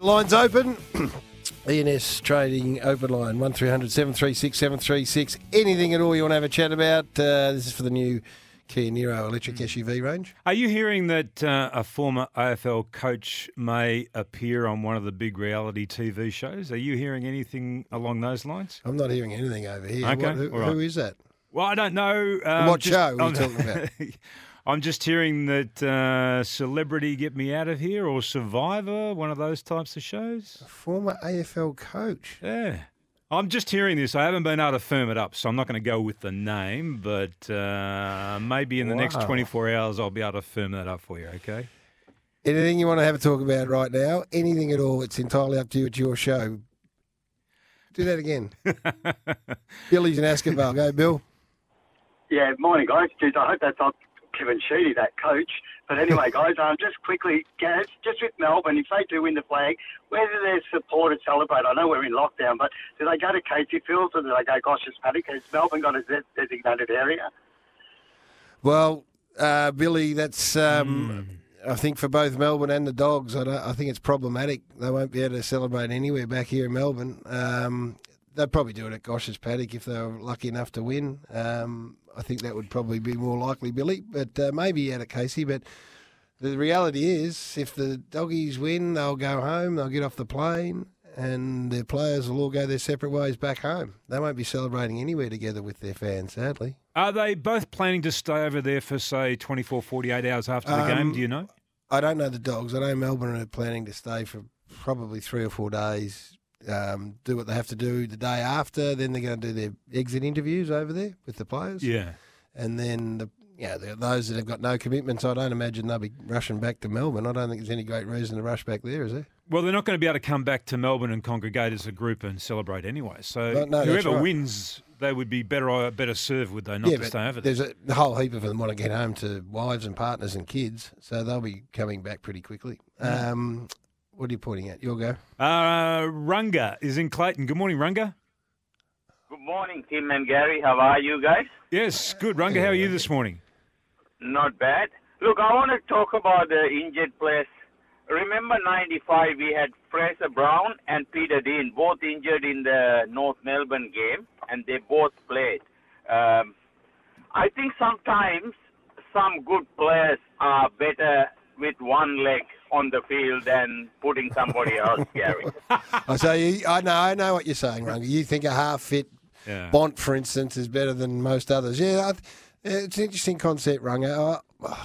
Lines open. ENS Trading Open Line 1300 736 736. Anything at all you want to have a chat about? This is for the new Kia Niro electric SUV range. Are you hearing that a former AFL coach may appear on one of the big reality TV shows? Are you hearing anything along those lines? I'm not hearing anything over here. Okay, Who is that? Well, I don't know. What show are you talking about? I'm just hearing that Celebrity Get Me Out of Here or Survivor, one of those types of shows. A former AFL coach. Yeah. I'm just hearing this. I haven't been able to firm it up, so I'm not going to go with the name, but maybe in the next 24 hours I'll be able to firm that up for you, okay? Anything you want to have a talk about right now? Anything at all? It's entirely up to you. It's your show. Do that again. Billy's in Askervale. Go, Bill. Yeah, morning, guys. Geez, I hope that's not Kevin Sheedy, that coach. But anyway, guys, just quickly, just with Melbourne, if they do win the flag, where do their supporters celebrate? I know we're in lockdown, but do they go to Casey Fields or do they go Gosh's Paddock? Has Melbourne got a designated area? Well, Billy, that's I think for both Melbourne and the Dogs, I think it's problematic. They won't be able to celebrate anywhere back here in Melbourne. They'd probably do it at Gosh's Paddock if they were lucky enough to win. I think that would probably be more likely, Billy, but maybe out at Casey. But the reality is, if the Doggies win, they'll go home, they'll get off the plane, and their players will all go their separate ways back home. They won't be celebrating anywhere together with their fans, sadly. Are they both planning to stay over there for, say, 24, 48 hours after the game? Do you know? I don't know the Dogs. I know Melbourne are planning to stay for probably 3 or 4 days, do what they have to do the day after. Then they're going to do their exit interviews over there with the players. Yeah. And then, those that have got no commitments, I don't imagine they'll be rushing back to Melbourne. I don't think there's any great reason to rush back there, is there? Well, they're not going to be able to come back to Melbourne and congregate as a group and celebrate anyway. So No, whoever wins, they would be better served, would they, not to stay over there? There's a whole heap of them want to get home to wives and partners and kids, so they'll be coming back pretty quickly. What are you pointing at? Your go. Runga is in Clayton. Good morning, Runga. Good morning, Tim and Gary. How are you guys? Yes, good. Runga, how are you this morning? Not bad. Look, I want to talk about the injured players. Remember 95, we had Fraser Brown and Peter Dean, both injured in the North Melbourne game, and they both played. I think sometimes some good players are better with one leg on the field than putting somebody else, Gary. I know what you're saying, Runga. You think a half-fit Bont, for instance, is better than most others. Yeah, it's an interesting concept, Runga.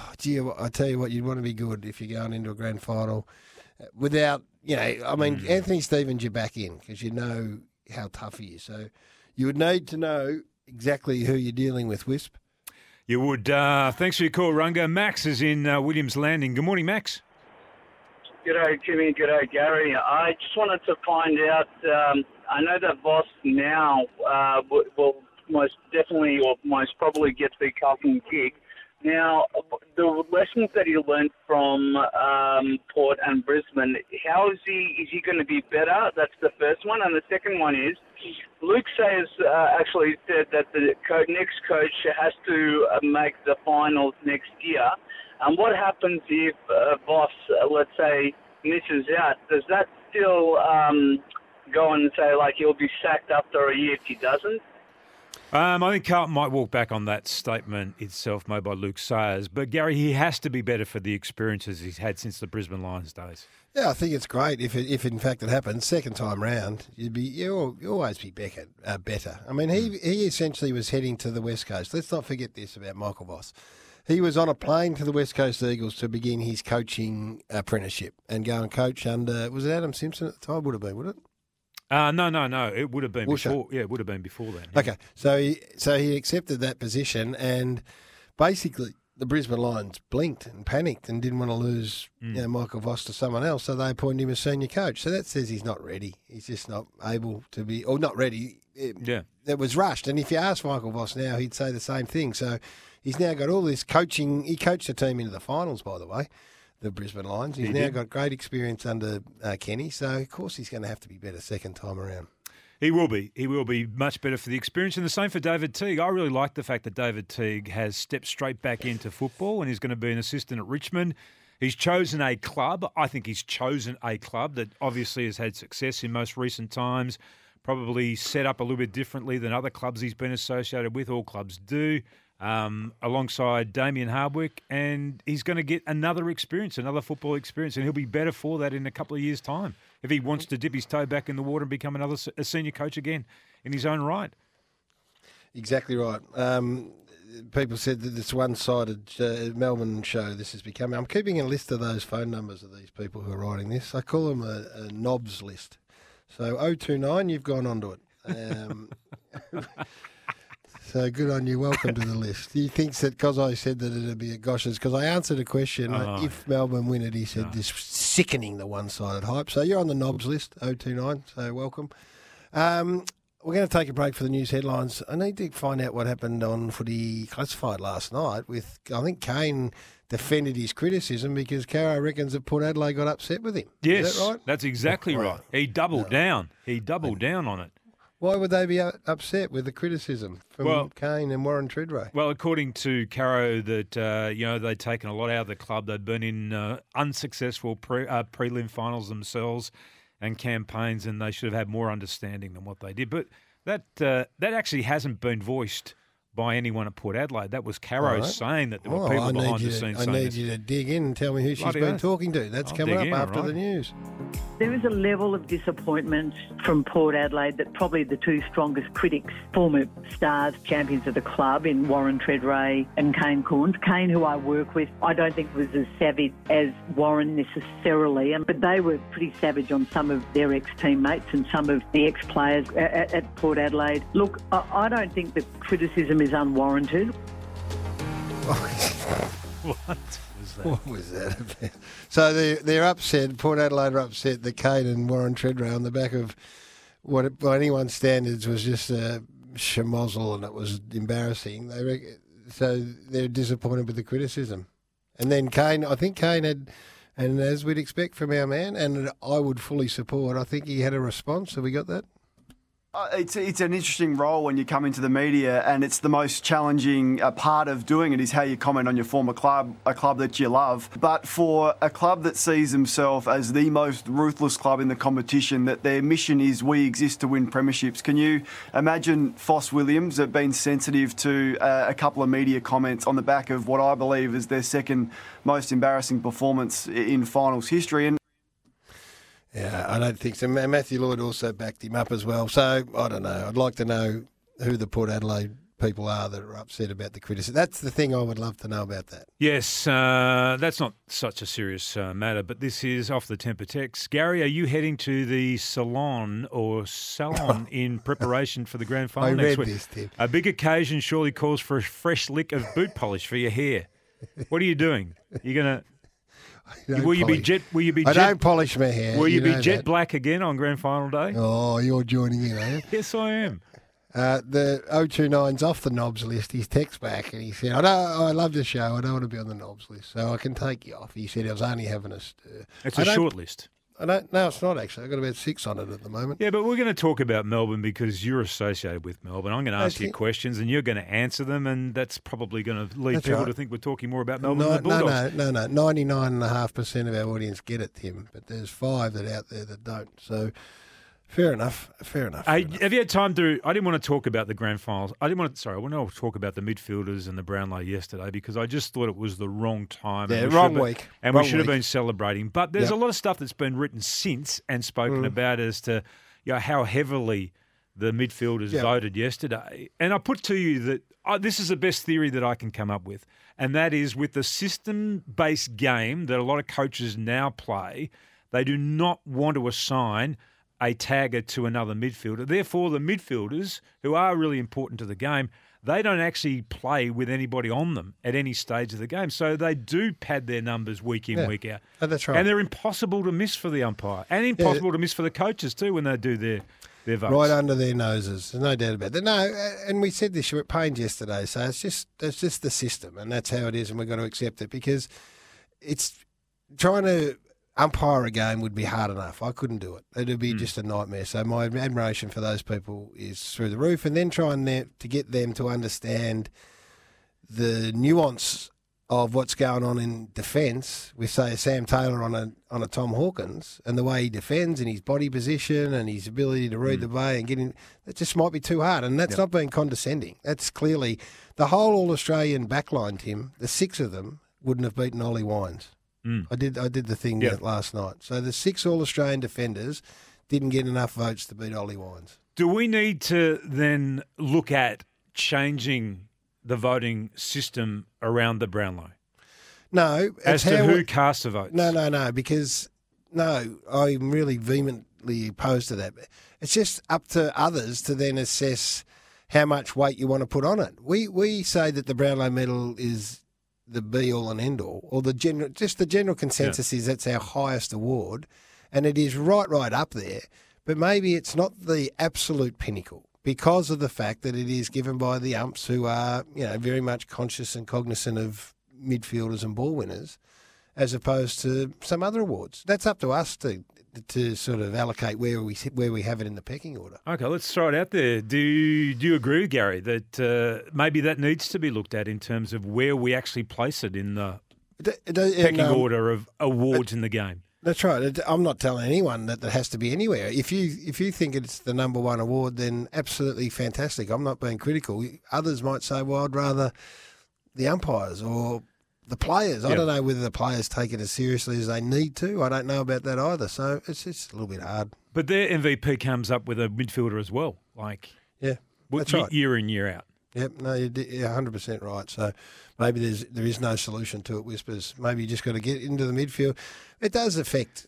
I tell you what, you'd want to be good if you're going into a grand final without, Anthony Stevens, you're back in because you know how tough he is. So you would need to know exactly who you're dealing with, Wisp. You would. Thanks for your call, Runga. Max is in Williams Landing. Good morning, Max. G'day, Jimmy. G'day, Gary. I just wanted to find out, I know that Voss now will most definitely or most probably get the Carlton gig. Now, the lessons that he learned from Port and Brisbane, how is he going to be better? That's the first one. And the second one is, Luke Sayers actually said that the next coach has to make the finals next year. And what happens if Voss, let's say, misses out? Does that still go and say, like, he'll be sacked after a year if he doesn't? I think Carlton might walk back on that statement itself made by Luke Sayers. But, Gary, he has to be better for the experiences he's had since the Brisbane Lions days. Yeah, I think it's great if in fact it happens. Second time round, you'll always be better. I mean, he essentially was heading to the West Coast. Let's not forget this about Michael Voss. He was on a plane to the West Coast Eagles to begin his coaching apprenticeship and go and coach under, was it Adam Simpson at the time? Would have been, would it? No. It would have been Woosha. before. Yeah, it would have been before then. Yeah. Okay, so he accepted that position, and basically the Brisbane Lions blinked and panicked and didn't want to lose Michael Voss to someone else, so they appointed him as senior coach. So that says he's not ready. He's just not able to be, or not ready. That was rushed. And if you ask Michael Voss now, he'd say the same thing. So he's now got all this coaching. He coached the team into the finals, by the way, the Brisbane Lions. He's now got great experience under Kenny, so of course he's going to have to be better second time around. He will be. He will be much better for the experience. And the same for David Teague. I really like the fact that David Teague has stepped straight back into football and he's going to be an assistant at Richmond. He's chosen a club. I think he's chosen a club that obviously has had success in most recent times, probably set up a little bit differently than other clubs he's been associated with. All clubs do, alongside Damien Hardwick, and he's going to get another experience, another football experience, and he'll be better for that in a couple of years' time if he wants to dip his toe back in the water and become a senior coach again in his own right. Exactly right. People said that this one-sided Melbourne show this is becoming. I'm keeping a list of those phone numbers of these people who are writing this. I call them a knobs list. So 029, you've gone onto it. So good on you. Welcome to the list. He thinks that because I said that it'd be a Goshers, because I answered a question, if Melbourne win it, he said this sickening the one-sided hype. So you're on the knobs list, 029, so welcome. We're going to take a break for the news headlines. I need to find out what happened on Footy Classified last night with, I think Kane defended his criticism because Caro reckons that Port Adelaide got upset with him. Yes, is that right? That's exactly right. He doubled down. He doubled down on it. Why would they be upset with the criticism from Kane and Warren Treadway? Well, according to Caro, that they'd taken a lot out of the club. They'd been in unsuccessful prelim finals themselves and campaigns, and they should have had more understanding than what they did. But that actually hasn't been voiced by anyone at Port Adelaide. That was Caro saying that there were people behind the scenes saying I need you to dig in and tell me who she's been talking to. That's coming up after the news. There is a level of disappointment from Port Adelaide that probably the two strongest critics, former stars, champions of the club in Warren Treadway and Kane Cornes. Kane, who I work with, I don't think was as savage as Warren necessarily, but they were pretty savage on some of their ex-teammates and some of the ex-players at Port Adelaide. Look, I don't think the criticism is unwarranted. What was that about? So they're upset, Port Adelaide are upset that Kane and Warren Treadway on the back of what by anyone's standards was just a schmozzle and it was embarrassing. So they're disappointed with the criticism. And then Kane, I think Kane had, and as we'd expect from our man, and I would fully support, I think he had a response. Have we got that? It's an interesting role when you come into the media, and it's the most challenging part of doing it is how you comment on your former club, a club that you love. But for a club that sees themselves as the most ruthless club in the competition, that their mission is we exist to win premierships, can you imagine Foss Williams have been sensitive to a couple of media comments on the back of what I believe is their second most embarrassing performance in finals history? And yeah, I don't think so. Matthew Lloyd also backed him up as well. So, I don't know. I'd like to know who the Port Adelaide people are that are upset about the criticism. That's the thing I would love to know about that. Yes, that's not such a serious matter, but this is Off the Temper text. Gary, are you heading to the salon in preparation for the grand final next week? This, Tim. A big occasion surely calls for a fresh lick of boot polish for your hair. What are you doing? You're going to... Will you be jet? I don't polish my hair. Will you be jet black again on grand final day? Oh, you're joining in, are you? Yes, I am. The 029's off the knobs list. He's text back and he said, I love the show. I don't want to be on the knobs list, so I can take you off. He said I was only having a... It's a short list. No, it's not actually. I've got about 6 on it at the moment. Yeah, but we're going to talk about Melbourne because you're associated with Melbourne. I'm going to ask you questions and you're going to answer them, and that's probably going to lead people to think we're talking more about Melbourne than the Bulldogs. No. 99.5% of our audience get it, Tim, but there's 5 that out there that don't. So fair enough. Have you had time to... I didn't want to talk about the grand finals. I want to talk about the midfielders and the Brownlow yesterday because I just thought it was the wrong time. Yeah, wrong week. And we should have been celebrating. But there's a lot of stuff that's been written since and spoken about as to how heavily the midfielders voted yesterday. And I put to you that this is the best theory that I can come up with, and that is with the system-based game that a lot of coaches now play, they do not want to assign a tagger to another midfielder. Therefore, the midfielders, who are really important to the game, they don't actually play with anybody on them at any stage of the game. So they do pad their numbers week in, week out. Oh, that's right. And they're impossible to miss for the umpire and impossible to miss for the coaches too when they do their votes. Right under their noses. There's no doubt about that. No, and we said this at Payne yesterday, so it's just the system, and that's how it is, and we've got to accept it because it's trying to umpire a game would be hard enough. I couldn't do it. It'd be just a nightmare. So my admiration for those people is through the roof. And then trying to get them to understand the nuance of what's going on in defence with, say, a Sam Taylor on a Tom Hawkins, and the way he defends and his body position and his ability to read the bay and get in, that just might be too hard. And that's not being condescending. That's clearly the whole All-Australian backline, Tim, the 6 of them wouldn't have beaten Ollie Wines. I did the thing last night. So the 6 All-Australian defenders didn't get enough votes to beat Ollie Wines. Do we need to then look at changing the voting system around the Brownlow? No. As to who casts the votes? No, because, I'm really vehemently opposed to that. It's just up to others to then assess how much weight you want to put on it. We say that the Brownlow medal is the be-all and end-all, or the general consensus is that's our highest award, and it is right up there, but maybe it's not the absolute pinnacle, because of the fact that it is given by the umps who are, very much conscious and cognizant of midfielders and ball winners, as opposed to some other awards. That's up to us to sort of allocate where we have it in the pecking order. Okay, let's throw it out there. Do you agree, Gary, that maybe that needs to be looked at in terms of where we actually place it in the pecking order of awards in the game? That's right. I'm not telling anyone that has to be anywhere. If you think it's the number one award, then absolutely fantastic. I'm not being critical. Others might say, well, I'd rather the umpires or the players. I don't know whether the players take it as seriously as they need to. I don't know about that either. So it's just a little bit hard. But their MVP comes up with a midfielder as well. That's right. Year in, year out. Yep, no, you're 100% right. So maybe there is no solution to it, Whispers. Maybe you just got to get into the midfield. It does affect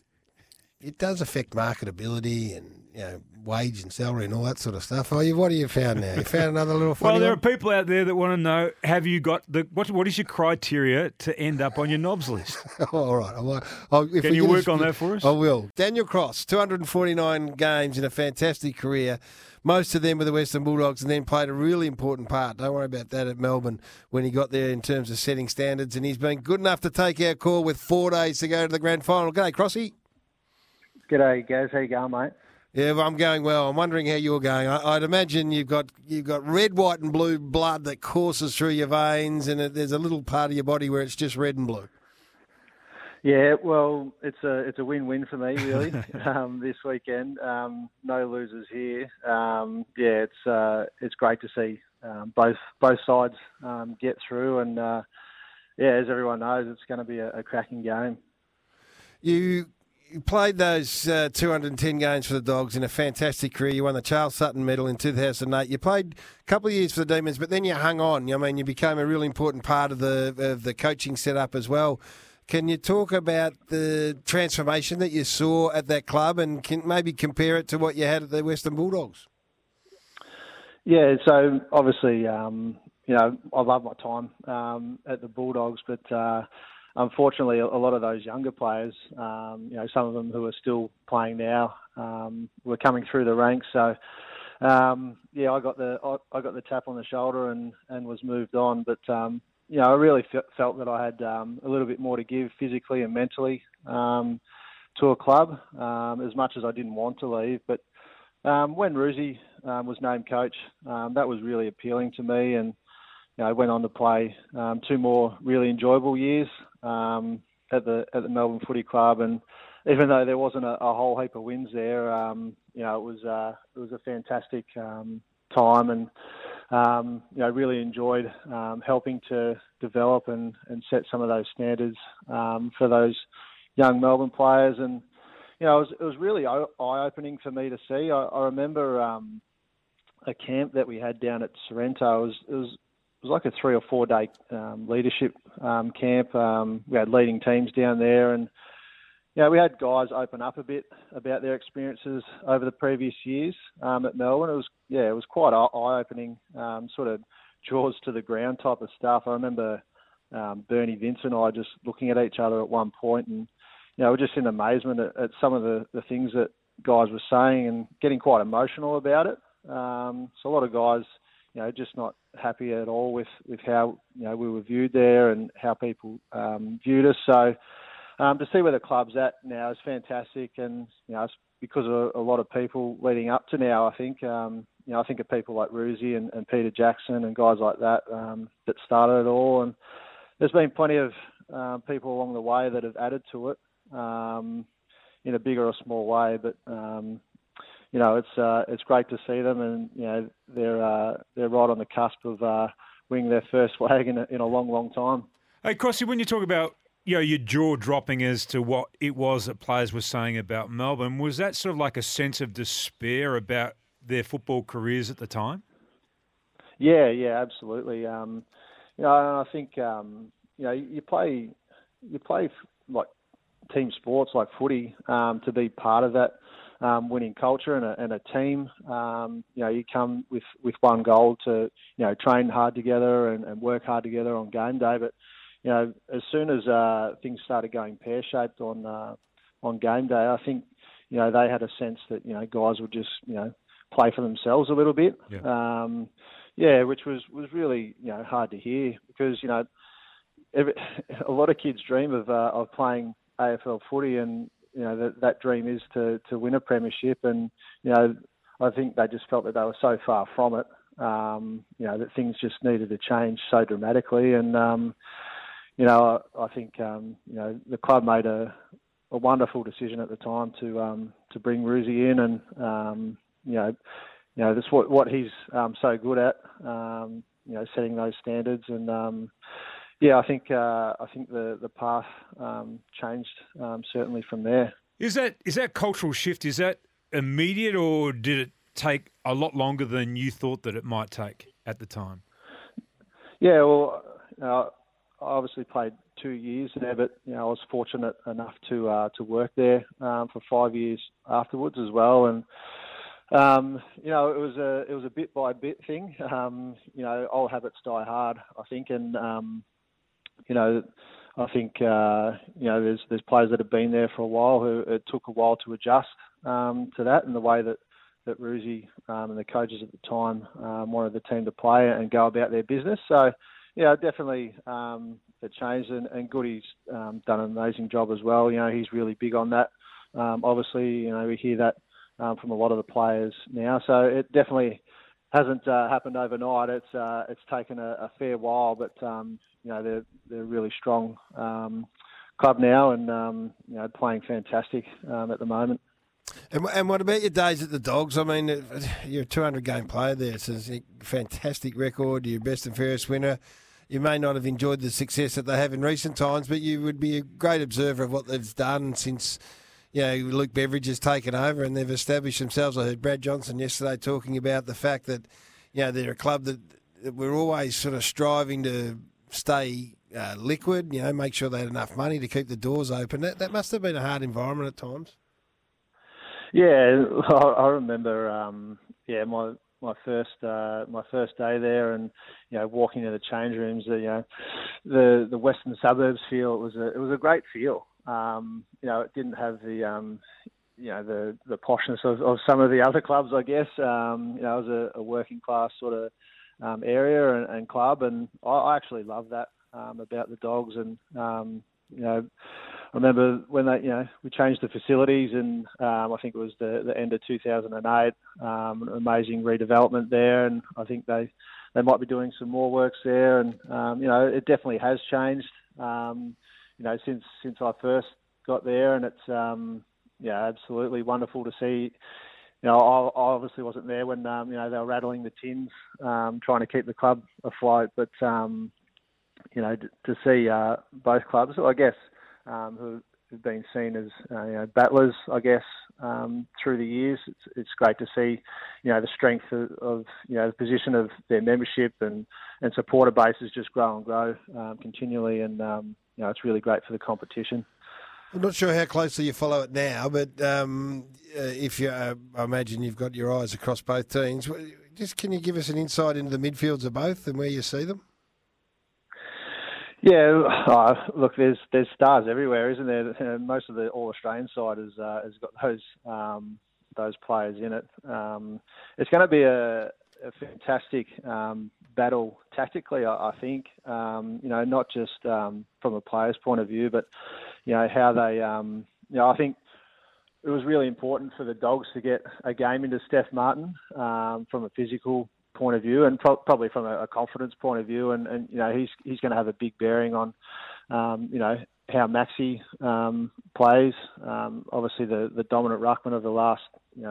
marketability and wage and salary and all that sort of stuff. What have you found now? You found another little funny Well, there one? are people out there that want to know: have you got what is your criteria to end up on your knobs list? All right. Can you work on that for us? I will. Daniel Cross, 249 games in a fantastic career. Most of them with the Western Bulldogs, and then played a really important part. Don't worry about that at Melbourne when he got there in terms of setting standards. And he's been good enough to take our call with 4 days to go to the grand final. G'day, Crossy. G'day, Gaz. How you going, mate? Yeah, well, I'm going well. I'm wondering how you're going. I'd imagine you've got red, white, and blue blood that courses through your veins, and there's a little part of your body where it's just red and blue. Yeah, well, it's a win-win for me, really. This weekend, no losers here. It's great to see both sides get through, and as everyone knows, it's going to be a cracking game. You played those 210 games for the Dogs in a fantastic career. You won the Charles Sutton Medal in 2008. You played a couple of years for the Demons, but then you hung on. I mean, you became a really important part of the coaching setup as well. Can you talk about the transformation that you saw at that club and can maybe compare it to what you had at the Western Bulldogs? Yeah, so obviously, I love my time at the Bulldogs, but unfortunately, a lot of those younger players, some of them who are still playing now, were coming through the ranks. So, I got the tap on the shoulder and was moved on, but. I really felt that I had a little bit more to give physically and mentally to a club, as much as I didn't want to leave. But when Ruzi was named coach, that was really appealing to me, and I went on to play 2 more really enjoyable years at the Melbourne Footy Club. And even though there wasn't a whole heap of wins there, it was a fantastic time, and really enjoyed helping to develop and set some of those standards for those young Melbourne players. And it was really eye-opening for me to see. I remember a camp that we had down at Sorrento. It was like a 3 or 4 day leadership camp. We had leading teams down there, and we had guys open up a bit about their experiences over the previous years at Melbourne. It was quite eye-opening, sort of jaws to the ground type of stuff. I remember Bernie Vince and I just looking at each other at one point, and we're just in amazement at some of the things that guys were saying and getting quite emotional about it. So a lot of guys, just not happy at all with how we were viewed there and how people viewed us. So. To see where the club's at now is fantastic, and it's because of a lot of people leading up to now. I think I think of people like Ruzi and Peter Jackson and guys like that that started it all, and there's been plenty of people along the way that have added to it in a big or a small way. But it's great to see them, and they're right on the cusp of winning their first flag in a long time. Hey, Crossy, when you talk about your jaw dropping as to what it was that players were saying about Melbourne, was that sort of like a sense of despair about their football careers at the time? Yeah, absolutely. I think you play like team sports like footy to be part of that winning culture and a team. You come with one goal to train hard together and work hard together on game day. But as soon as things started going pear-shaped on game day, I think they had a sense that guys would just play for themselves a little bit. Yeah. Which was really hard to hear, because a lot of kids dream of playing AFL footy, and that dream is to win a premiership, and I think they just felt that they were so far from it, that things just needed to change so dramatically. And I think the club made a wonderful decision at the time to bring Rusey in, and that's what he's so good at, setting those standards. And I think the path changed certainly from there. Is that cultural shift? Is that immediate, or did it take a lot longer than you thought that it might take at the time? Yeah, well, I obviously played 2 years there, but I was fortunate enough to work there for 5 years afterwards as well, and it was a bit by bit thing. Old habits die hard, I think, and I think there's players that have been there for a while who it took a while to adjust to that, and the way that Rusey and the coaches at the time wanted the team to play and go about their business. So definitely it changed, and Goody's done an amazing job as well. He's really big on that. Obviously, we hear that from a lot of the players now. So it definitely hasn't happened overnight. It's taken a fair while, but they're a really strong club now, and playing fantastic at the moment. And what about your days at the Dogs? I mean, you're a 200-game player there. It's a fantastic record. You're best and fairest winner. You may not have enjoyed the success that they have in recent times, but you would be a great observer of what they've done since Luke Beveridge has taken over, and they've established themselves. I heard Brad Johnson yesterday talking about the fact that they're a club that we're always sort of striving to stay liquid, make sure they had enough money to keep the doors open. That must have been a hard environment at times. Yeah, I remember. My first day there, and walking into the change rooms. The Western Suburbs feel. It was a great feel. It didn't have the poshness of some of the other clubs, I guess. It was a working class sort of area and club, and I actually love that about the Dogs. And I remember when we changed the facilities, and I think it was the end of 2008. Amazing redevelopment there, and I think they might be doing some more works there. And it definitely has changed. Since I first got there, and it's absolutely wonderful to see. I obviously wasn't there when they were rattling the tins, trying to keep the club afloat. But to see both clubs, I guess, who've been seen as battlers, I guess, through the years, it's great to see the strength of the position of their membership and supporter bases just grow and grow continually, and it's really great for the competition. I'm not sure how closely you follow it now, but I imagine you've got your eyes across both teams. Just can you give us an insight into the midfields of both and where you see them? Yeah, look, there's stars everywhere, isn't there? Most of the All-Australian side has got those players in it. It's going to be a fantastic battle tactically, I think. Not just from a player's point of view, but how they. I think it was really important for the Dogs to get a game into Steph Martin from a physical point of view, and probably from a confidence point of view, and you know he's going to have a big bearing on you know how Maxi plays. Obviously, the dominant ruckman of the last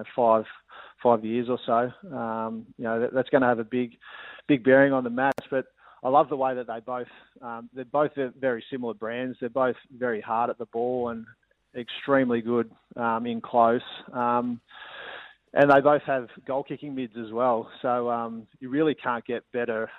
5 years or so. You know that's going to have a big bearing on the match. But I love the way that they're both very similar brands. They're both very hard at the ball and extremely good in close. And they both have goal-kicking mids as well. So you really can't get better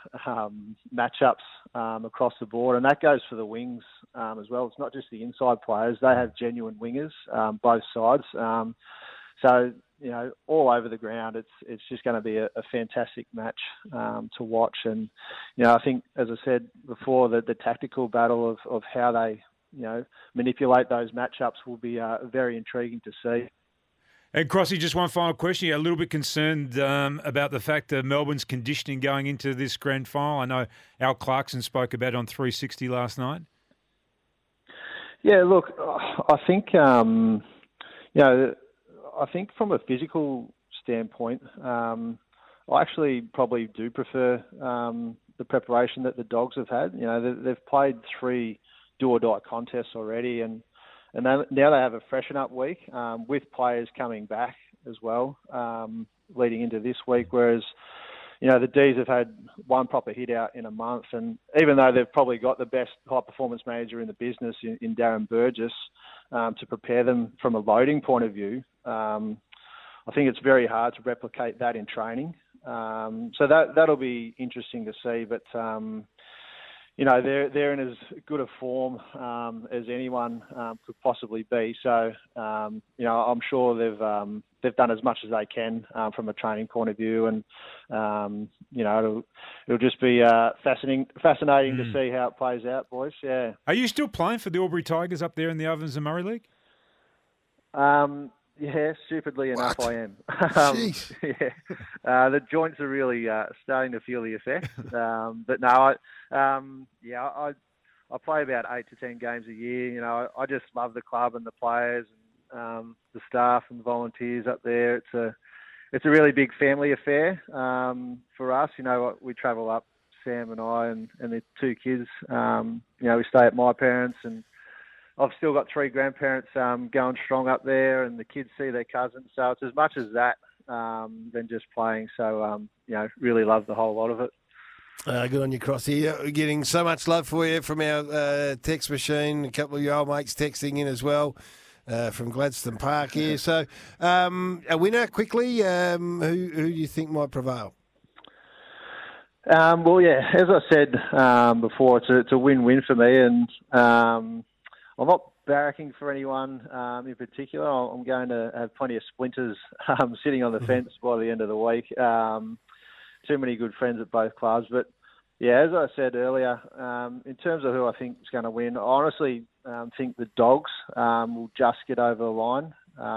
matchups across the board. And that goes for the wings as well. It's not just the inside players. They have genuine wingers, both sides. So, you know, all over the ground, it's just going to be a fantastic match to watch. And, you know, I think, as I said before, that the tactical battle of how they, you know, manipulate those matchups will be very intriguing to see. And Crossy, just one final question. You're a little bit concerned about the fact that Melbourne's conditioning going into this grand final. I know Al Clarkson spoke about it on 360 last night. Yeah, look, I think, you know, I think from a physical standpoint, I actually probably do prefer the preparation that the Dogs have had. You know, they've played 3 do-or-die contests already, and now they have a freshen-up week with players coming back as well, leading into this week, whereas, you know, the D's have had one proper hit out in a month, and even though they've probably got the best high-performance manager in the business in Darren Burgess to prepare them from a loading point of view, I think it's very hard to replicate that in training. So that'll be interesting to see, but... you know, they're in as good a form as anyone could possibly be. So, you know, I'm sure they've done as much as they can from a training point of view, and you know, it'll just be fascinating to see how it plays out, boys. Yeah. Are you still playing for the Albury Tigers up there in the Ovens and Murray League? Yeah, stupidly enough, What? I am. Jeez. Yeah, the joints are really starting to feel the effect. But no, I play about 8 to 10 games a year. You know, I just love the club and the players and the staff and the volunteers up there. It's a really big family affair for us. You know, we travel up, Sam and I and the 2 kids. You know, we stay at my parents, and I've still got 3 grandparents going strong up there, and the kids see their cousins. So it's as much as that than just playing. So, you know, really love the whole lot of it. Good on you, Crossy. We're getting so much love for you from our text machine. A couple of your old mates texting in as well from Gladstone Park here. So a winner, quickly, who do you think might prevail? Well, yeah, as I said before, it's a win-win for me, and I'm not barracking for anyone in particular. I'm going to have plenty of splinters sitting on the fence by the end of the week. Too many good friends at both clubs. But, yeah, as I said earlier, in terms of who I think is going to win, I honestly think the Dogs will just get over the line.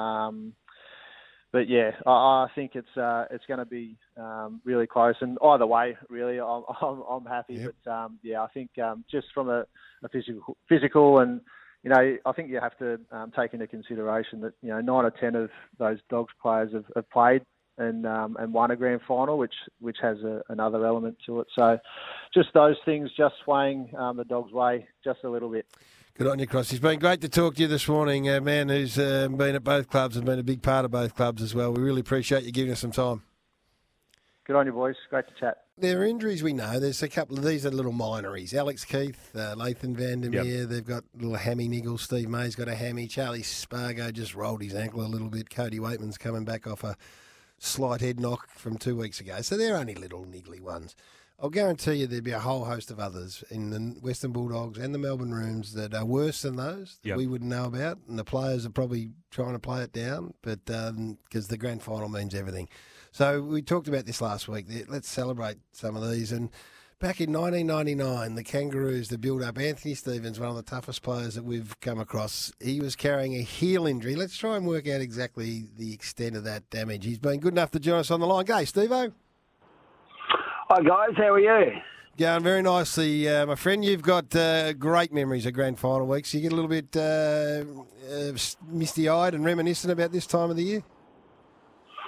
But, yeah, I think it's going to be really close. And either way, really, I'm happy. Yep. But, yeah, I think just from a physical and, you know, I think you have to take into consideration that, you know, 9 or 10 of those Dogs players have played and won a grand final, which has another element to it. So just those things just swaying the Dogs' way just a little bit. Good on you, Cross. It's been great to talk to you this morning, a man who's been at both clubs and been a big part of both clubs as well. We really appreciate you giving us some time. Good on you, boys. Great to chat. There are injuries we know. There's a couple of these are little minories. Alex Keith, Lathan Vandermeer, Yep. They've got little hammy niggles. Steve May's got a hammy. Charlie Spargo just rolled his ankle a little bit. Cody Waitman's coming back off a slight head knock from 2 weeks ago. So they're only little niggly ones. I'll guarantee you there'd be a whole host of others in the Western Bulldogs and the Melbourne Rooms that are worse than those that Yep. we wouldn't know about. And the players are probably trying to play it down, but because the grand final means everything. So we talked about this last week. Let's celebrate some of these. And back in 1999, the Kangaroos, the build-up, Anthony Stevens, one of the toughest players that we've come across, he was carrying a heel injury. Let's try and work out exactly the extent of that damage. He's been good enough to join us on the line. Go, Steve-O. Hi, guys. How are you? Going very nicely, my friend. You've got great memories of grand final weeks. You get a little bit misty-eyed and reminiscent about this time of the year?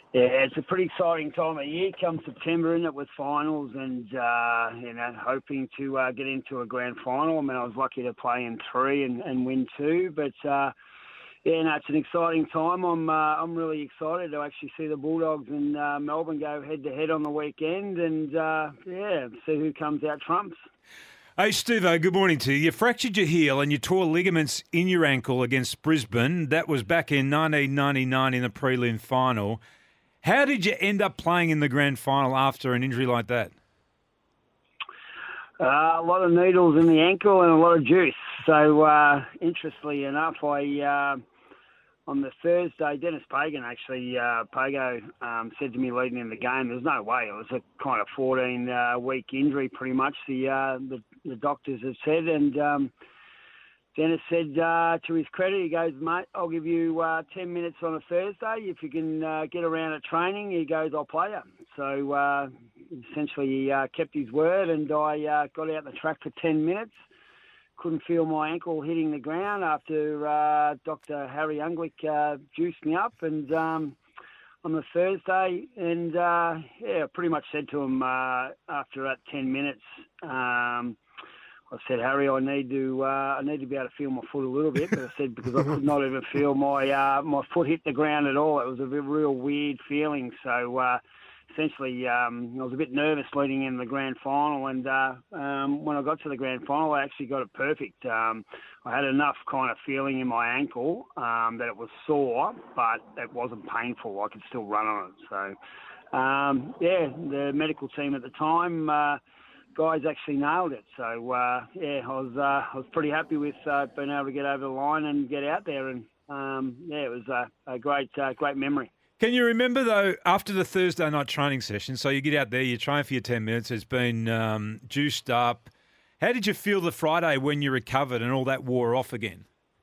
Yeah, it's a pretty exciting time of year. Come September, isn't it, with finals and, hoping to get into a grand final. I mean, I was lucky to play in 3 and win 2. But, it's an exciting time. I'm really excited to actually see the Bulldogs and Melbourne go head-to-head on the weekend and, see who comes out trumps. Hey, Steve-O, good morning to you. You fractured your heel and you tore ligaments in your ankle against Brisbane. That was back in 1999 in the prelim final. How did you end up playing in the grand final after an injury like that? A lot of needles in the ankle and a lot of juice. So, interestingly enough, on the Thursday, Dennis Pagan actually, Pago said to me leading in the game, there's no way. It was a kind of 14-week injury pretty much, the doctors have said. And Dennis said, to his credit, he goes, mate, I'll give you 10 minutes on a Thursday. If you can get around at training, he goes, I'll play you. So essentially he kept his word and I got out the track for 10 minutes. Couldn't feel my ankle hitting the ground after Dr. Harry Unglick juiced me up and on the Thursday. And, pretty much said to him after that 10 minutes, I said, Harry, I need to be able to feel my foot a little bit. But I said, because I could not even feel my foot hit the ground at all. It was a real weird feeling. So essentially, I was a bit nervous leading in the grand final. And when I got to the grand final, I actually got it perfect. I had enough kind of feeling in my ankle that it was sore, but it wasn't painful. I could still run on it. So, the medical team at the time, guys actually nailed it. So, I was pretty happy with being able to get over the line and get out there. And, it was a great memory. Can you remember, though, after the Thursday night training session, so you get out there, you train for your 10 minutes, it's been juiced up. How did you feel the Friday when you recovered and all that wore off again?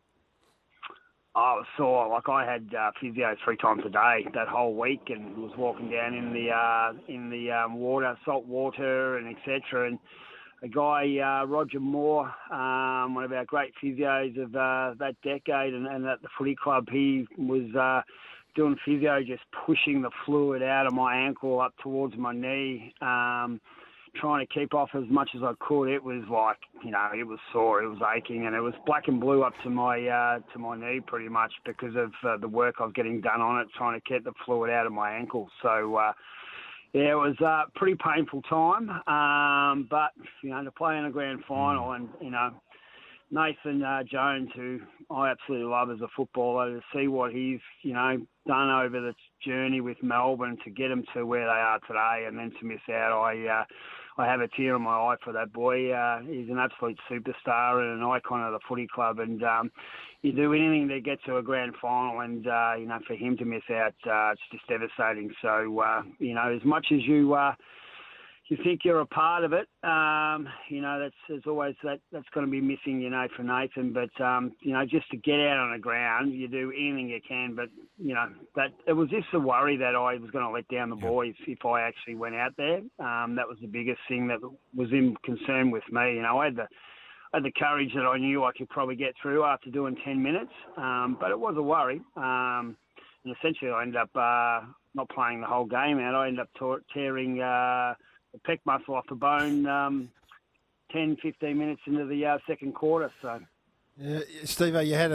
I was sore. Like I had physio 3 times a day that whole week, and was walking down in the water, salt water, and etc. And a guy, Roger Moore, one of our great physios of that decade, and at the footy club, he was doing physio, just pushing the fluid out of my ankle up towards my knee. Trying to keep off as much as I could. It was like, it was sore, it was aching, and it was black and blue up to my knee pretty much because of the work I was getting done on it, trying to get the fluid out of my ankle. So, it was a pretty painful time. But, to play in a grand final and, Nathan Jones, who I absolutely love as a footballer, to see what he's, done over the journey with Melbourne to get them to where they are today and then to miss out, I have a tear in my eye for that boy. He's an absolute superstar and an icon of the footy club. And you do anything to get to a grand final, and for him to miss out, it's just devastating. So as much as you think you're a part of it, there's always that's going to be missing, for Nathan. But just to get out on the ground, you do anything you can. But that it was just a worry that I was going to let down the boys if I actually went out there. That was the biggest thing that was in concern with me. I had the courage that I knew I could probably get through after doing 10 minutes, but it was a worry. And essentially, I ended up not playing the whole game out. I ended up tearing the pec muscle off the bone 10, 15 minutes into the second quarter. So, Steve, you had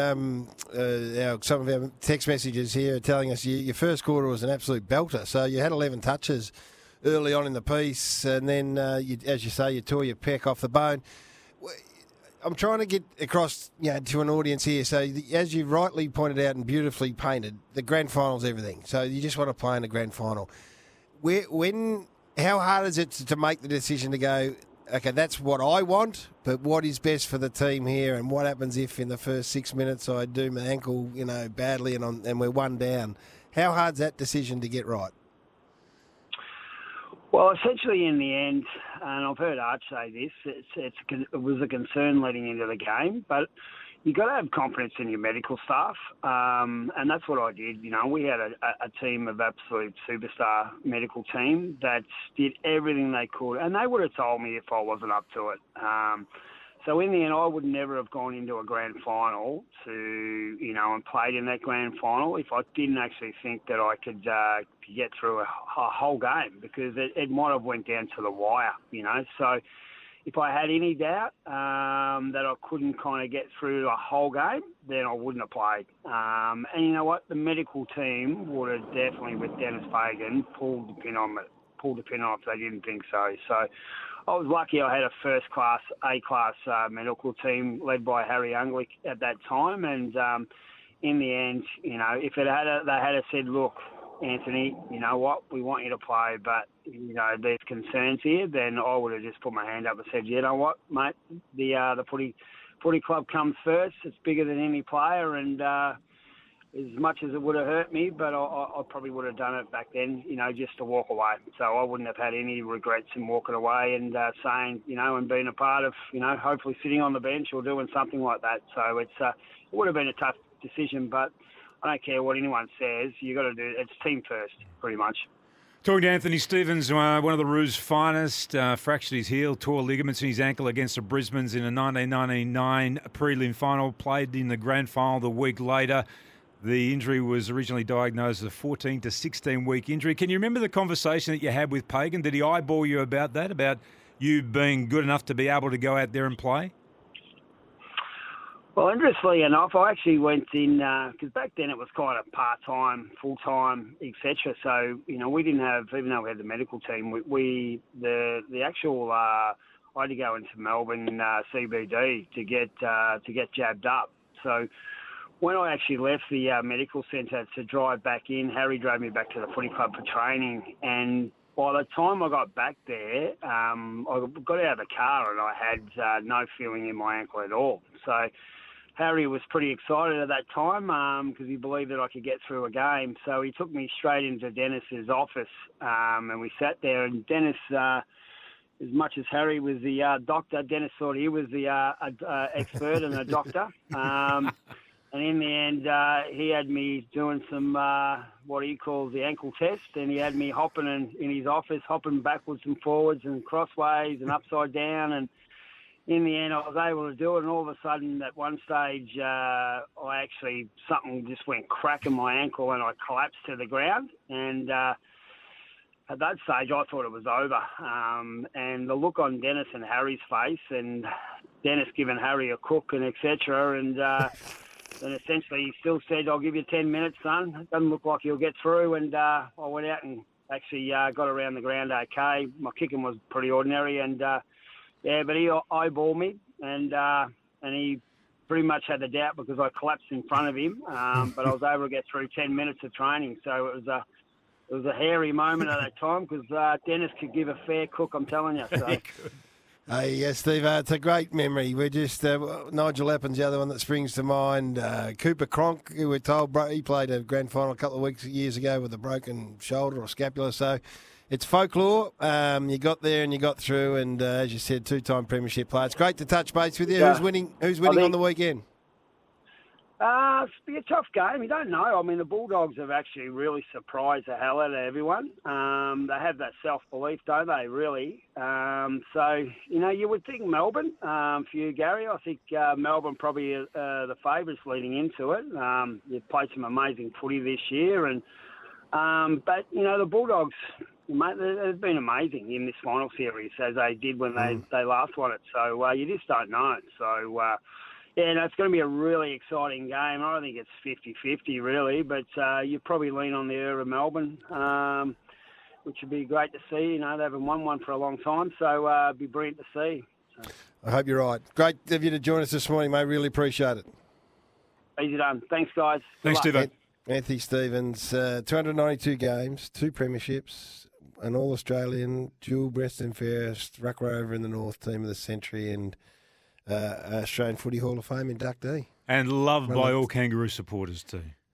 some of our text messages here telling us your first quarter was an absolute belter. So you had 11 touches early on in the piece, and then, as you say, you tore your pec off the bone. I'm trying to get across to an audience here. So as you rightly pointed out and beautifully painted, the grand final's everything. So you just want to play in the grand final. How hard is it to make the decision to go, okay, that's what I want, but what is best for the team here, and what happens if in the first 6 minutes I do my ankle, badly and we're one down? How hard's that decision to get right? Well, essentially in the end, and I've heard Arch say this, it was a concern leading into the game, but you've got to have confidence in your medical staff, and that's what I did. We had a team of absolute superstar medical team that did everything they could, and they would have told me if I wasn't up to it. So in the end, I would never have gone into a grand final and played in that grand final if I didn't actually think that I could get through a whole game, because it might have went down to the wire, So if I had any doubt that I couldn't kind of get through a whole game, then I wouldn't have played. And you know what? The medical team would have definitely, with Dennis Fagan, pulled the pin on if they didn't think so. So I was lucky I had a first-class, A-class medical team led by Harry Unglich at that time. And in the end, if they had said, look, Anthony, you know what, we want you to play, but, there's concerns here, then I would have just put my hand up and said, you know what, mate, the footy club comes first. It's bigger than any player, and as much as it would have hurt me, but I probably would have done it back then, just to walk away. So I wouldn't have had any regrets in walking away and saying, and being a part of, hopefully sitting on the bench or doing something like that. So it would have been a tough decision, but I don't care what anyone says. You got to do it's team first, pretty much. Talking to Anthony Stevens, one of the Roos' finest, fractured his heel, tore ligaments in his ankle against the Brisbanes in a 1999 prelim final, played in the grand final the week later. The injury was originally diagnosed as a 14 to 16-week injury. Can you remember the conversation that you had with Pagan? Did he eyeball you about that, about you being good enough to be able to go out there and play? Well, interestingly enough, I actually went in, because back then it was kind of part-time, full-time, etc. So, we didn't have, even though we had the medical team, the actual, I had to go into Melbourne CBD to get jabbed up. So when I actually left the medical centre to drive back in, Harry drove me back to the footy club for training, and by the time I got back there, I got out of the car and I had no feeling in my ankle at all. So Harry was pretty excited at that time because he believed that I could get through a game. So he took me straight into Dennis's office and we sat there. And Dennis, as much as Harry was the doctor, Dennis thought he was the expert and a doctor. And in the end, he had me doing some what he calls the ankle test, and he had me hopping in his office, hopping backwards and forwards and crossways and upside down. And in the end, I was able to do it. And all of a sudden, at one stage, something just went crack in my ankle, and I collapsed to the ground. And at that stage, I thought it was over. And the look on Dennis and Harry's face, and Dennis giving Harry a cook and etc. And essentially he still said, I'll give you 10 minutes, son. It doesn't look like you'll get through. And I went out and actually got around the ground okay. My kicking was pretty ordinary. And, but he eyeballed me. And he pretty much had the doubt because I collapsed in front of him. But I was able to get through 10 minutes of training. So it was a hairy moment at that time because Dennis could give a fair cook, I'm telling you. So. Hey, yes, Steve, it's a great memory. We're just, Nigel Appin's the other one that springs to mind. Cooper Cronk, who we're told, he played a grand final a couple of years ago with a broken shoulder or scapula. So it's folklore. You got there and you got through, and as you said, two-time premiership player. It's great to touch base with you. Yeah. Who's winning on the weekend? It's be a tough game. You don't know. I mean, the Bulldogs have actually really surprised the hell out of everyone. They have that self-belief, don't they, really? So, you would think Melbourne, for you, Gary. I think Melbourne probably are the favourites leading into it. They've played some amazing footy this year. But, the Bulldogs, mate, they've been amazing in this final series, as they did when they last won it. So you just don't know. So... it's going to be a really exciting game. I don't think it's 50-50, really, but you probably lean on the air of Melbourne, which would be great to see. They haven't won one for a long time, so it'd be brilliant to see. So. I hope you're right. Great of you to join us this morning, mate. Really appreciate it. Easy done. Thanks, guys. Thanks, Steve. Anthony Stevens, 292 games, 2 premierships, an All-Australian, dual breast and fairest, ruck rover in the North, team of the century, and Australian Footy Hall of Fame inductee. And loved by all Kangaroo supporters too.